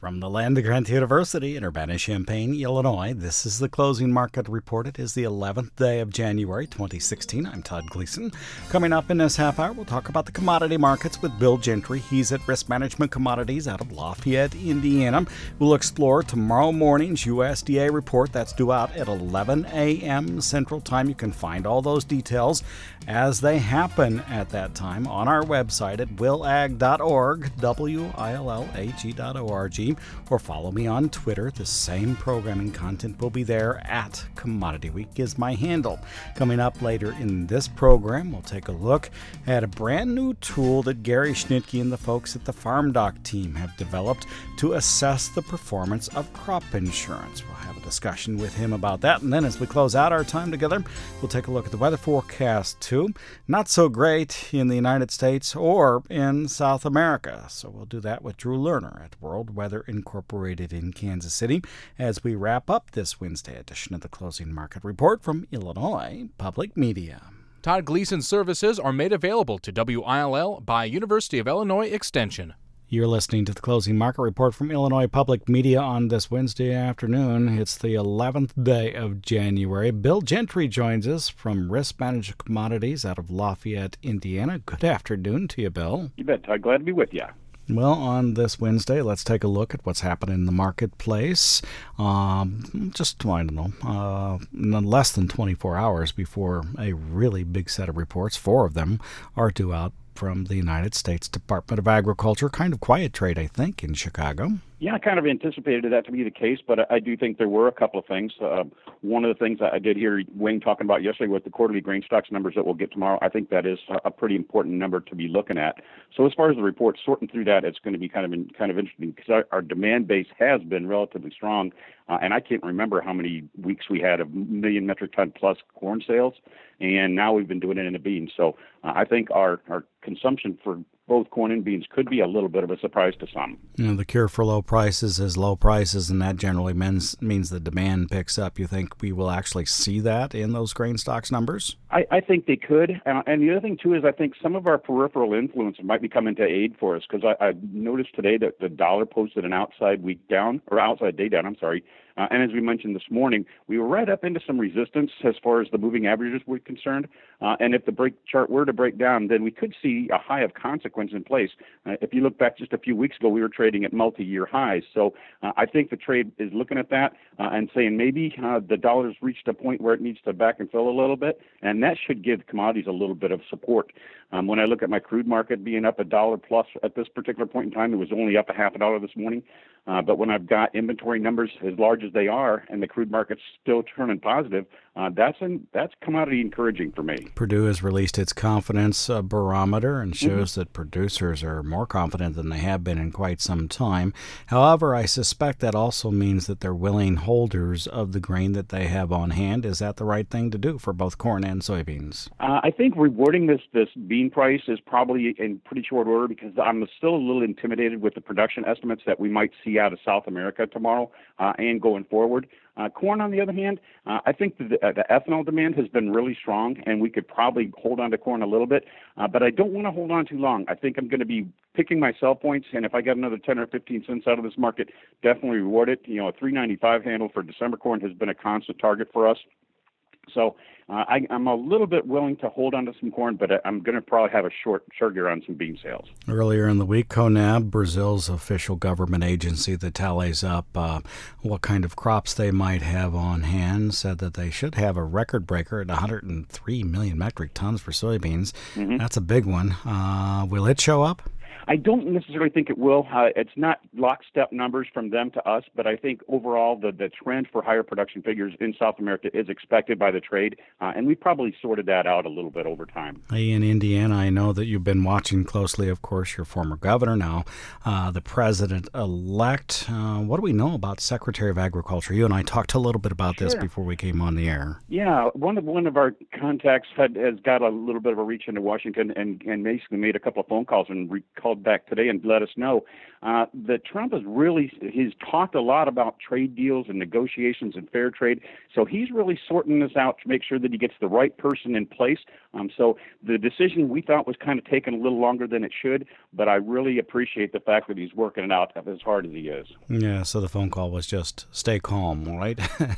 From the land of Grant University in Urbana-Champaign, Illinois, this is the Closing Market Report. It is the 11th day of January 2016. I'm Todd Gleason. Coming up in this half hour, we'll talk about the commodity markets with Bill Gentry. He's at Risk Management Commodities out of Lafayette, Indiana. We'll explore tomorrow morning's USDA report. That's due out at 11 a.m. Central Time. You can find all those details as they happen at that time on our website at willag.org, willag.org, or follow me on Twitter. The same programming content will be there at Commodity Week is my handle. Coming up later in this program, we'll take a look at a brand new tool that Gary Schnitke and the folks at the FarmDoc team have developed to assess the performance of crop insurance. We'll have a discussion with him about that. And then as we close out our time together, we'll take a look at the weather forecast too. Not so great in the United States or in South America. So we'll do that with Drew Lerner at World Weather Incorporated in Kansas City as we wrap up this Wednesday edition of the Closing Market Report from Illinois Public Media. Todd Gleason services are made available to WILL by University of Illinois Extension. You're listening to the Closing Market Report from Illinois Public Media on this Wednesday afternoon. It's the 11th day of January. Bill Gentry joins us from Risk Management Commodities out of Lafayette, Indiana. Good afternoon to you, Bill. You bet, Todd. Glad to be with you. Well, on this Wednesday, let's take a look at what's happening in the marketplace. Less than 24 hours before a really big set of reports, 4 of them, are due out from the United States Department of Agriculture. Kind of quiet trade, I think, in Chicago. Yeah, I kind of anticipated that to be the case, but I do think there were a couple of things. One of the things I did hear Wayne talking about yesterday with the quarterly grain stocks numbers that we'll get tomorrow, I think that is a pretty important number to be looking at. So as far as the report, sorting through that, it's going to be kind of interesting because our demand base has been relatively strong, and I can't remember how many weeks we had of million metric ton plus corn sales, and now we've been doing it in the beans. So I think our consumption for both corn and beans could be a little bit of a surprise to some. The cure for low prices is low prices, and that generally means the demand picks up. You think we will actually see that in those grain stocks numbers? I think they could. And the other thing, too, is I think some of our peripheral influence might be coming to aid for us because I noticed today that the dollar posted an outside day down. And as we mentioned this morning, we were right up into some resistance as far as the moving averages were concerned. And if the break chart were to break down, then we could see a high of consequence in place. If you look back just a few weeks ago, we were trading at multi-year highs. So I think the trade is looking at that and saying maybe the dollar's reached a point where it needs to back and fill a little bit, and that should give commodities a little bit of support. When I look at my crude market being up $1 plus at this particular point in time, it was only up $0.50 this morning. But when I've got inventory numbers as large as they are and the crude market's still turning positive, that's commodity encouraging for me. Purdue has released its confidence barometer and shows that producers are more confident than they have been in quite some time. However, I suspect that also means that they're willing holders of the grain that they have on hand. Is that the right thing to do for both corn and soybeans? I think rewarding this bean price is probably in pretty short order because I'm still a little intimidated with the production estimates that we might see out of South America tomorrow and going forward. Corn, on the other hand, I think the ethanol demand has been really strong, and we could probably hold on to corn a little bit, but I don't want to hold on too long. I think I'm going to be picking my sell points, and if I get another 10 or 15 cents out of this market, definitely reward it. A 3.95 handle for December corn has been a constant target for us. So I'm a little bit willing to hold on to some corn, but I'm going to probably have a short gear on some bean sales. Earlier in the week, CONAB, Brazil's official government agency that tallies up what kind of crops they might have on hand, said that they should have a record breaker at 103 million metric tons for soybeans. That's a big one. Will it show up? I don't necessarily think it will. It's not lockstep numbers from them to us, but I think overall the trend for higher production figures in South America is expected by the trade, and we probably sorted that out a little bit over time. Hey, in Indiana, I know that you've been watching closely, of course, your former governor now, the president-elect. What do we know about Secretary of Agriculture? You and I talked a little bit about this before we came on the air. Yeah, one of our contacts has got a little bit of a reach into Washington and basically made a couple of phone calls and recalled called back today and let us know that Trump he's talked a lot about trade deals and negotiations and fair trade. So he's really sorting this out to make sure that he gets the right person in place. So the decision we thought was kind of taking a little longer than it should, but I really appreciate the fact that he's working it out as hard as he is. Yeah, so the phone call was just stay calm, right?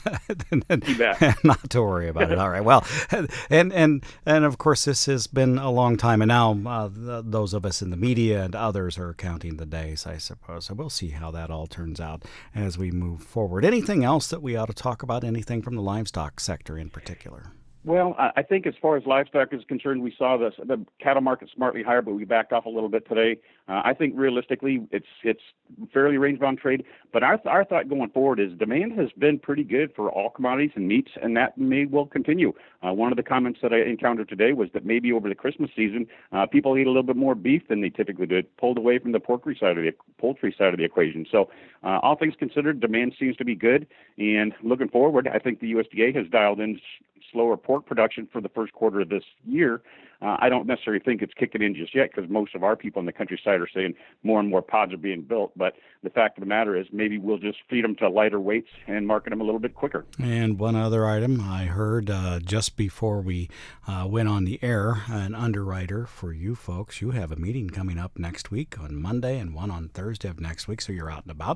You bet. Not to worry about it. All right. Well, and of course, this has been a long time, and now those of us in the media and others are counting the days, I suppose. So we'll see how that all turns out as we move forward. Anything else that we ought to talk about? Anything from the livestock sector in particular? Well, I think as far as livestock is concerned, we saw the cattle market smartly higher, but we backed off a little bit today. I think realistically, it's fairly range-bound trade. But our thought going forward is demand has been pretty good for all commodities and meats, and that may well continue. One of the comments that I encountered today was that maybe over the Christmas season, people eat a little bit more beef than they typically did, pulled away from the poultry side of the equation. So all things considered, demand seems to be good. And looking forward, I think the USDA has dialed in slower pork production for the first quarter of this year. I don't necessarily think it's kicking in just yet because most of our people in the countryside are saying more and more pods are being built. But the fact of the matter is maybe we'll just feed them to lighter weights and market them a little bit quicker. And one other item I heard just before we went on the air, an underwriter for you folks. You have a meeting coming up next week on Monday and one on Thursday of next week, so you're out and about.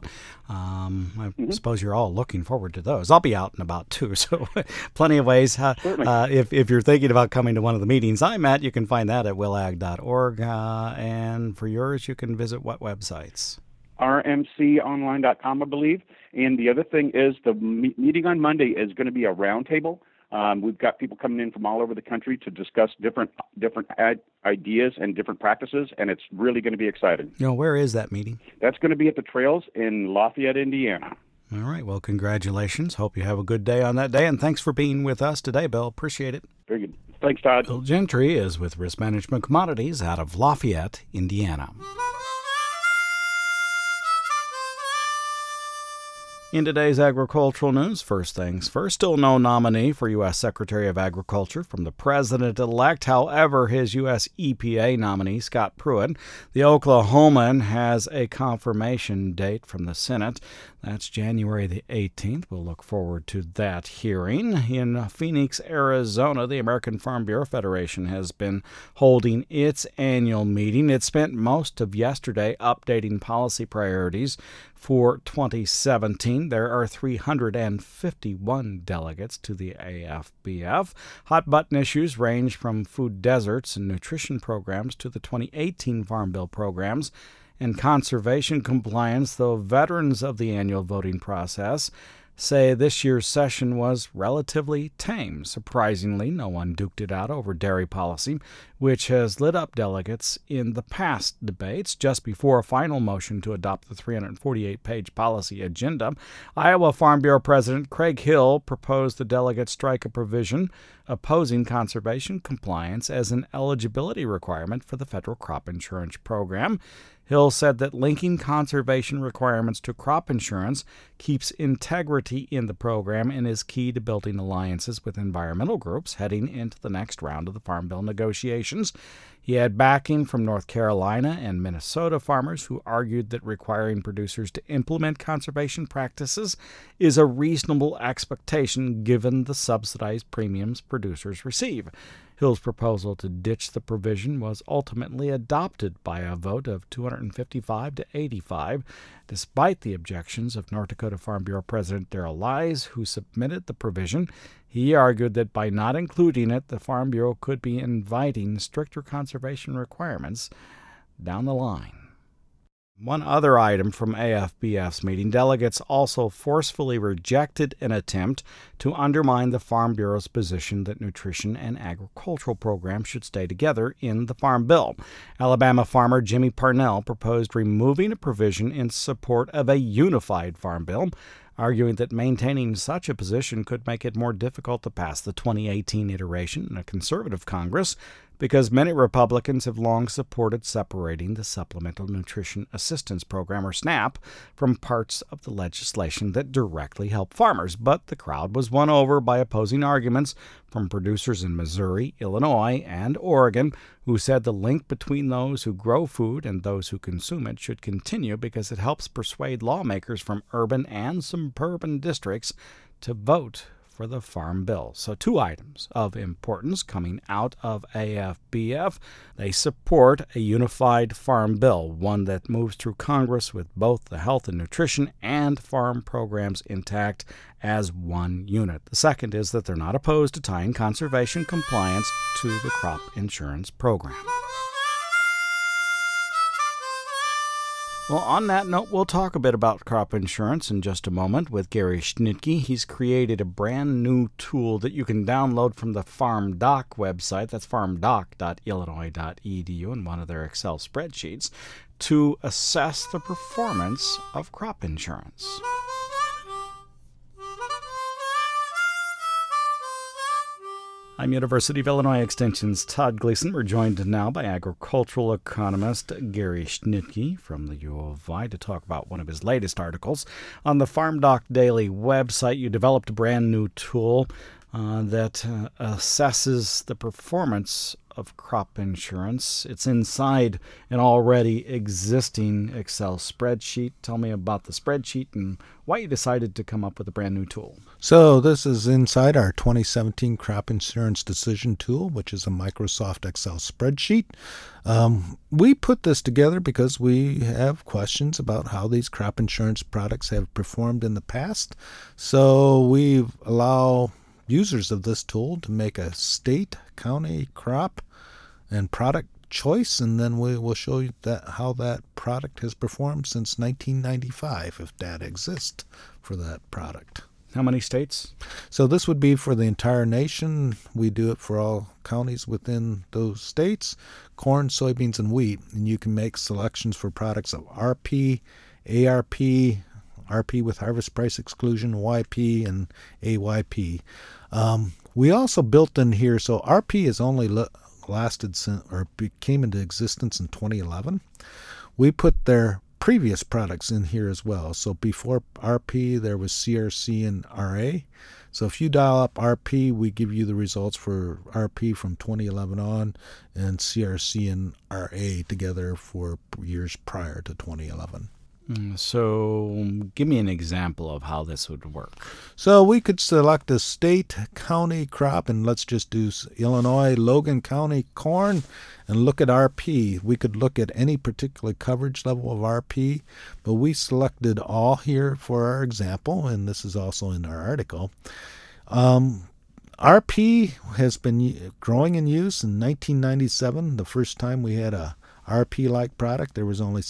I suppose you're all looking forward to those. I'll be out and about too, so plenty of ways. If you're thinking about coming to one of the meetings I'm at, you can find that at willag.org. And for yours, you can visit what websites? rmconline.com, I believe. And the other thing is the meeting on Monday is going to be a roundtable. We've got people coming in from all over the country to discuss different ideas and different practices, and it's really going to be exciting. Where is that meeting? That's going to be at the Trails in Lafayette, Indiana. All right. Well, congratulations. Hope you have a good day on that day, and thanks for being with us today, Bill. Appreciate it. Very good. Thanks, Todd. Bill Gentry is with Risk Management Commodities out of Lafayette, Indiana. In today's agricultural news, first things first, still no nominee for U.S. Secretary of Agriculture from the president-elect. However, his U.S. EPA nominee, Scott Pruitt, the Oklahoman, has a confirmation date from the Senate. That's January the 18th. We'll look forward to that hearing. In Phoenix, Arizona, the American Farm Bureau Federation has been holding its annual meeting. It spent most of yesterday updating policy priorities for 2017. There are 351 delegates to the AFBF. Hot-button issues range from food deserts and nutrition programs to the 2018 Farm Bill programs and conservation compliance, though veterans of the annual voting process say this year's session was relatively tame. Surprisingly, no one duked it out over dairy policy, which has lit up delegates in the past debates. Just before a final motion to adopt the 348-page policy agenda, Iowa Farm Bureau President Craig Hill proposed the delegates strike a provision opposing conservation compliance as an eligibility requirement for the federal crop insurance program. Hill said that linking conservation requirements to crop insurance keeps integrity in the program and is key to building alliances with environmental groups heading into the next round of the Farm Bill negotiations. He had backing from North Carolina and Minnesota farmers who argued that requiring producers to implement conservation practices is a reasonable expectation given the subsidized premiums producers receive. Hill's proposal to ditch the provision was ultimately adopted by a vote of 255 to 85, despite the objections of North Dakota Farm Bureau President Darrell Lies, who submitted the provision. He argued that by not including it, the Farm Bureau could be inviting stricter conservation requirements down the line. One other item from AFBF's meeting, delegates also forcefully rejected an attempt to undermine the Farm Bureau's position that nutrition and agricultural programs should stay together in the Farm Bill. Alabama farmer Jimmy Parnell proposed removing a provision in support of a unified Farm Bill, arguing that maintaining such a position could make it more difficult to pass the 2018 iteration in a conservative Congress. because many Republicans have long supported separating the Supplemental Nutrition Assistance Program, or SNAP, from parts of the legislation that directly help farmers. But the crowd was won over by opposing arguments from producers in Missouri, Illinois, and Oregon, who said the link between those who grow food and those who consume it should continue because it helps persuade lawmakers from urban and suburban districts to vote for the Farm Bill. So 2 items of importance coming out of AFBF. They support a unified Farm Bill, one that moves through Congress with both the health and nutrition and farm programs intact as one unit. The second is that they're not opposed to tying conservation compliance to the crop insurance program. Well, on that note, we'll talk a bit about crop insurance in just a moment with Gary Schnitke. He's created a brand new tool that you can download from the FarmDoc website. That's farmdoc.illinois.edu in one of their Excel spreadsheets to assess the performance of crop insurance. I'm University of Illinois Extension's Todd Gleason. We're joined now by agricultural economist Gary Schnitke from the U of I to talk about one of his latest articles. On the FarmDoc Daily website, you developed a brand new tool that assesses the performance of crop insurance. It's inside an already existing Excel spreadsheet. Tell me about the spreadsheet and why you decided to come up with a brand new tool. So this is inside our 2017 Crop Insurance Decision Tool, which is a Microsoft Excel spreadsheet. We put this together because we have questions about how these crop insurance products have performed in the past. So we allow users of this tool to make a state, county, crop, and product choice, and then we will show you how that product has performed since 1995, if data exists for that product. How many states? So this would be for the entire nation. We do it for all counties within those states, corn, soybeans, and wheat. And you can make selections for products of RP, ARP, RP with harvest price exclusion, YP, and AYP. We also built in here, so RP has only lasted or came into existence in 2011. We put their previous products in here as well. So before RP, there was CRC and RA. So if you dial up RP, we give you the results for RP from 2011 on, and CRC and RA together for years prior to 2011. So give me an example of how this would work. So we could select a state, county crop, and let's just do Illinois, Logan County corn, and look at RP. We could look at any particular coverage level of RP, but we selected all here for our example, and this is also in our article. RP has been growing in use in 1997, the first time we had a RP-like product. There was only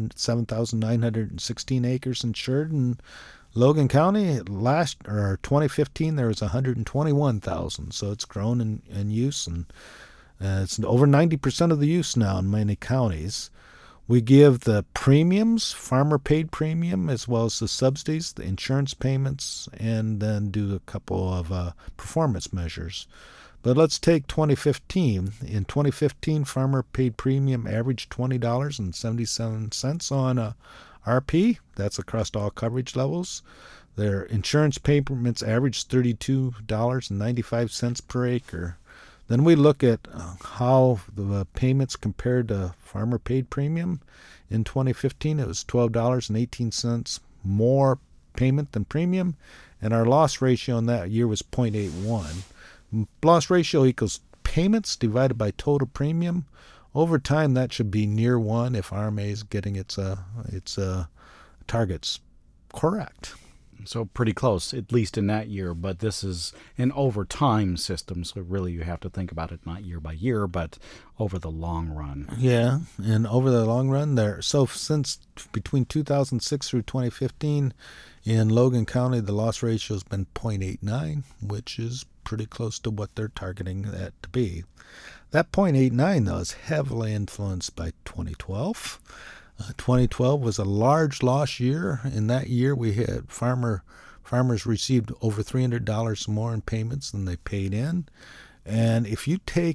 7,916 acres insured in Logan County. 2015, there was 121,000. So it's grown in use, and it's over 90% of the use now in many counties. We give the premiums, farmer-paid premium, as well as the subsidies, the insurance payments, and then do a couple of performance measures. But let's take 2015. In 2015, farmer-paid premium averaged $20.77 on RP. That's across all coverage levels. Their insurance payments averaged $32.95 per acre. Then we look at how the payments compared to farmer-paid premium. In 2015, it was $12.18 more payment than premium, and our loss ratio in that year was 0.81. Loss ratio equals payments divided by total premium. Over time, that should be near 1 if RMA is getting its targets correct. So pretty close, at least in that year, but this is an over time system, so really you have to think about it not year by year, but over the long run. Yeah, and over the long run there. So since between 2006 through 2015, in Logan County, the loss ratio has been 0.89, which is pretty close to what they're targeting that to be. That 0.89, though, is heavily influenced by 2012. 2012 was a large loss year. In that year, we had farmers received over $300 more in payments than they paid in. And if you take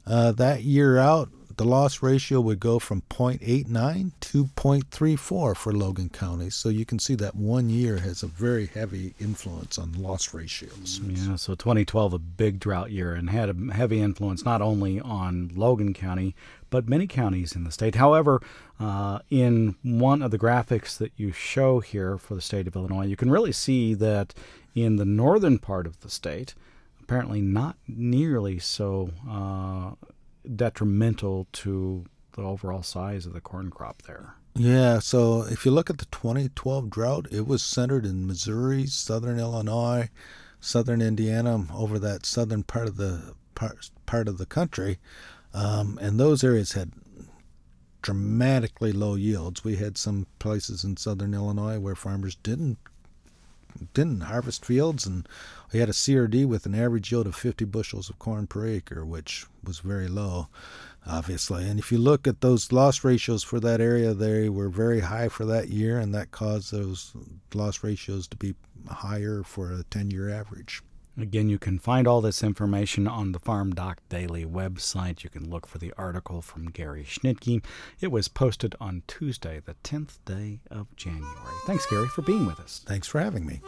That year out, the loss ratio would go from 0.89 to 0.34 for Logan County. So you can see that 1 year has a very heavy influence on loss ratios. Yeah, so 2012, a big drought year, and had a heavy influence not only on Logan County, but many counties in the state. However, in one of the graphics that you show here for the state of Illinois, you can really see that in the northern part of the state, apparently not nearly so detrimental to the overall size of the corn crop there. Yeah, so if you look at the 2012 drought, it was centered in Missouri, southern Illinois, southern Indiana, over that southern part of the country, and those areas had dramatically low yields. We had some places in southern Illinois where farmers didn't harvest fields, and we had a CRD with an average yield of 50 bushels of corn per acre, which was very low, obviously. And if you look at those loss ratios for that area, they were very high for that year, and that caused those loss ratios to be higher for a 10-year average. Again, you can find all this information on the Farm Doc Daily website. You can look for the article from Gary Schnitke. It was posted on Tuesday, the 10th day of January. Thanks, Gary, for being with us. Thanks for having me.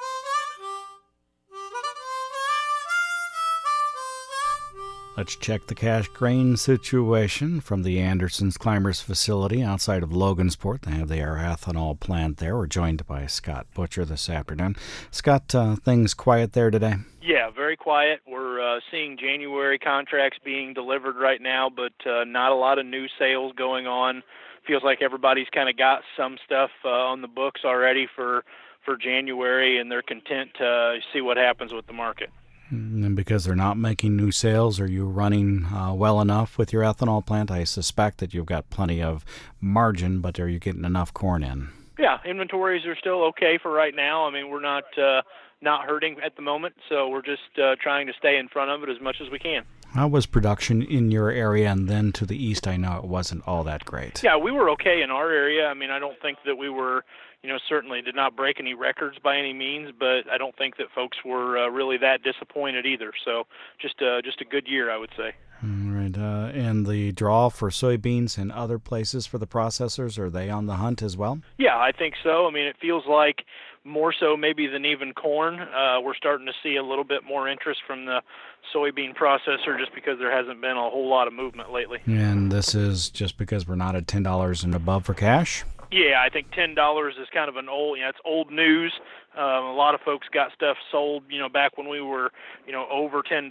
Let's check the cash grain situation from the Anderson's Climbers facility outside of Logansport. They have their ethanol plant there. We're joined by Scott Butcher this afternoon. Scott, things quiet there today? Yeah, very quiet. We're seeing January contracts being delivered right now, but not a lot of new sales going on. Feels like everybody's kind of got some stuff on the books already for January, and they're content to see what happens with the market. And because they're not making new sales, are you running well enough with your ethanol plant? I suspect that you've got plenty of margin, but are you getting enough corn in? Yeah, inventories are still okay for right now. I mean, we're not hurting at the moment, so we're just trying to stay in front of it as much as we can. How was production in your area? And then to the east, I know it wasn't all that great. Yeah, we were okay in our area. I mean, I don't think that we were, certainly did not break any records by any means, but I don't think that folks were really that disappointed either. So just a good year, I would say. All right. And the draw for soybeans and other places for the processors, are they on the hunt as well? Yeah, I think so. I mean, it feels like more so maybe than even corn. We're starting to see a little bit more interest from the soybean processor just because there hasn't been a whole lot of movement lately. And this is just because we're not at $10 and above for cash? Yeah, I think $10 is kind of an old, it's old news. A lot of folks got stuff sold, back when we were, over $10,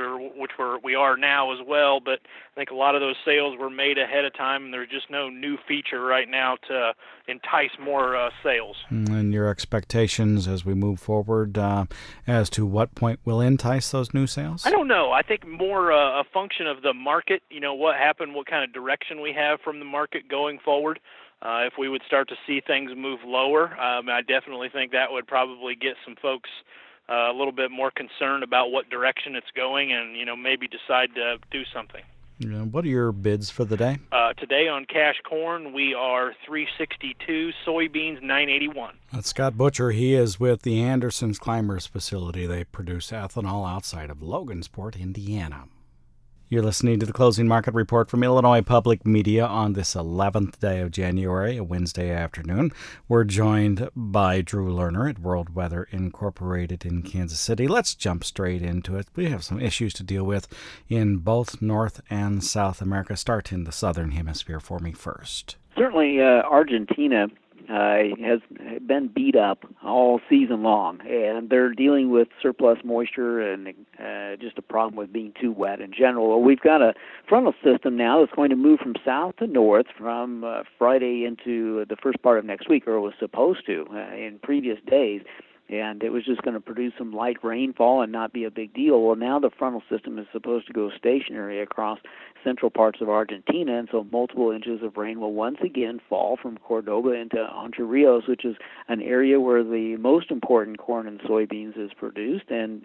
or we are now as well. But I think a lot of those sales were made ahead of time, and there's just no new feature right now to entice more sales. And your expectations as we move forward as to what point will entice those new sales? I don't know. I think more a function of the market, what happened, what kind of direction we have from the market going forward. If we would start to see things move lower, I definitely think that would probably get some folks a little bit more concerned about what direction it's going and, maybe decide to do something. What are your bids for the day? Today on cash corn, we are $362, soybeans $981. That's Scott Butcher. He is with the Anderson's Climbers facility. They produce ethanol outside of Logansport, Indiana. You're listening to the Closing Market Report from Illinois Public Media on this 11th day of January, a Wednesday afternoon. We're joined by Drew Lerner at World Weather Incorporated in Kansas City. Let's jump straight into it. We have some issues to deal with in both North and South America. Start in the Southern Hemisphere for me first. Certainly, Argentina has been beat up all season long, and they're dealing with surplus moisture and just a problem with being too wet in general. Well, we've got a frontal system now that's going to move from south to north from Friday into the first part of next week, or it was supposed to in previous days. And it was just going to produce some light rainfall and not be a big deal. Well, now the frontal system is supposed to go stationary across central parts of Argentina, and so multiple inches of rain will once again fall from Cordoba into Entre Rios, which is an area where the most important corn and soybeans is produced, and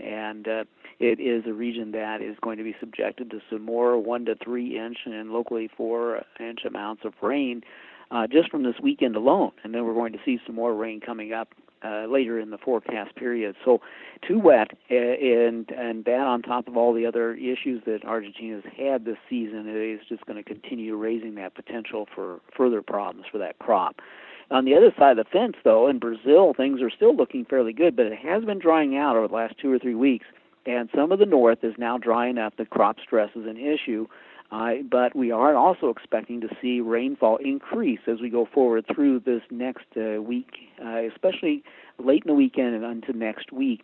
it is a region that is going to be subjected to some more 1 to 3 inch and locally 4 inch amounts of rain just from this weekend alone. And then we're going to see some more rain coming up later in the forecast period. So too wet, and that on top of all the other issues that Argentina's had this season is just going to continue raising that potential for further problems for that crop. On the other side of the fence, though, in Brazil, things are still looking fairly good, but it has been drying out over the last 2 or 3 weeks, and some of the north is now drying up. The crop stress is an issue. But we are also expecting to see rainfall increase as we go forward through this next week, especially late in the weekend and into next week.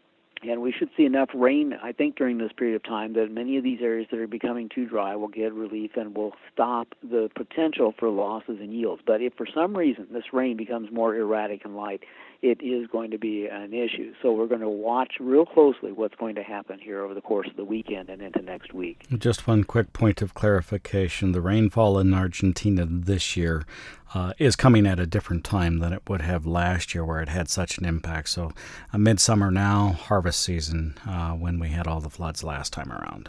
And we should see enough rain, I think, during this period of time that many of these areas that are becoming too dry will get relief and will stop the potential for losses in yields. But if for some reason this rain becomes more erratic and light, it is going to be an issue. So we're going to watch real closely what's going to happen here over the course of the weekend and into next week. Just one quick point of clarification. The rainfall in Argentina this year is coming at a different time than it would have last year where it had such an impact. So midsummer now, harvest season, when we had all the floods last time around.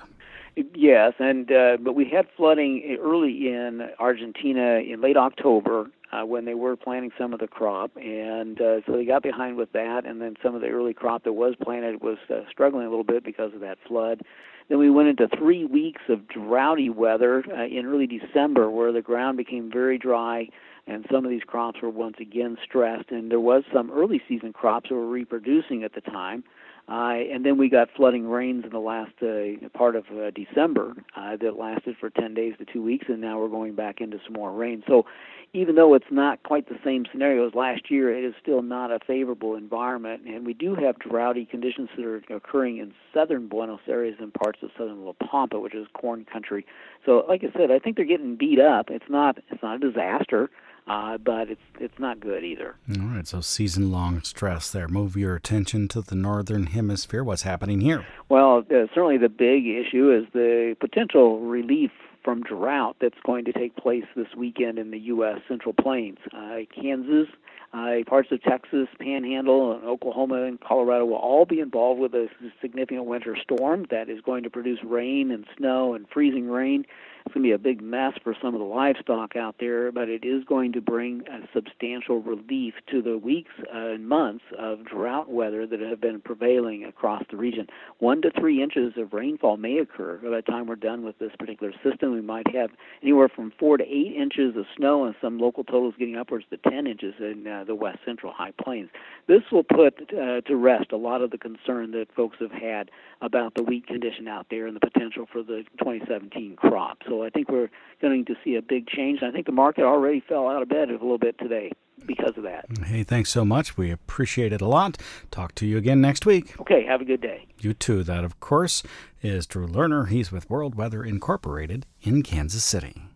Yes, and but we had flooding early in Argentina in late October when they were planting some of the crop, and so they got behind with that, and then some of the early crop that was planted was struggling a little bit because of that flood. Then we went into 3 weeks of droughty weather in early December where the ground became very dry, and some of these crops were once again stressed, and there was some early season crops that were reproducing at the time. And then we got flooding rains in the last part of December that lasted for 10 days to 2 weeks, and now we're going back into some more rain. So even though it's not quite the same scenario as last year, it is still not a favorable environment. And we do have droughty conditions that are occurring in southern Buenos Aires and parts of southern La Pampa, which is corn country. So like I said, I think they're getting beat up. It's not a disaster. But it's not good either. All right, so season-long stress there. Move your attention to the northern hemisphere. What's happening here? Well, certainly the big issue is the potential relief from drought that's going to take place this weekend in the U.S. Central Plains. Kansas, parts of Texas, Panhandle, and Oklahoma and Colorado will all be involved with a significant winter storm that is going to produce rain and snow and freezing rain. It's going to be a big mess for some of the livestock out there, but it is going to bring a substantial relief to the weeks and months of drought weather that have been prevailing across the region. 1 to 3 inches of rainfall may occur by the time we're done with this particular system. We might have anywhere from 4 to 8 inches of snow, and some local totals getting upwards to 10 inches in the west central high plains. This will put to rest a lot of the concern that folks have had about the wheat condition out there and the potential for the 2017 crop. So I think we're going to see a big change. I think the market already fell out of bed a little bit today because of that. Hey, thanks so much. We appreciate it a lot. Talk to you again next week. Okay, have a good day. You too. That, of course, is Drew Lerner. He's with World Weather Incorporated in Kansas City.